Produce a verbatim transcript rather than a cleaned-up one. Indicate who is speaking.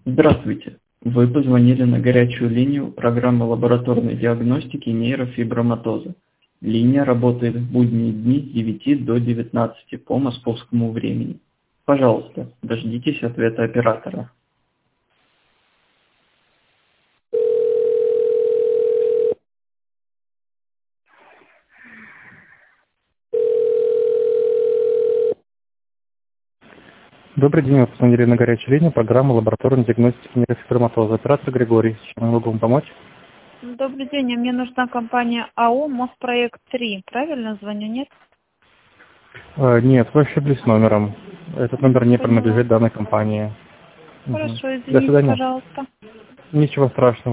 Speaker 1: Здравствуйте! Вы позвонили на горячую линию программы лабораторной диагностики нейрофиброматоза. Линия работает в будние дни с девяти до девятнадцати по московскому времени. Пожалуйста, дождитесь ответа оператора.
Speaker 2: Добрый день, вы позвонили на горячую линию программы лабораторной диагностики нейрофиброматоза. Оператор Григорий, чем я могу вам помочь?
Speaker 3: Добрый день, а мне нужна компания АО «Моспроект три». Правильно звоню, нет?
Speaker 2: Э, нет, вы ошиблись номером. Этот номер не
Speaker 3: Поняла.
Speaker 2: принадлежит данной компании. Мгм.
Speaker 3: Хорошо,
Speaker 2: До
Speaker 3: извините,
Speaker 2: свидания.
Speaker 3: пожалуйста.
Speaker 2: Ничего страшного.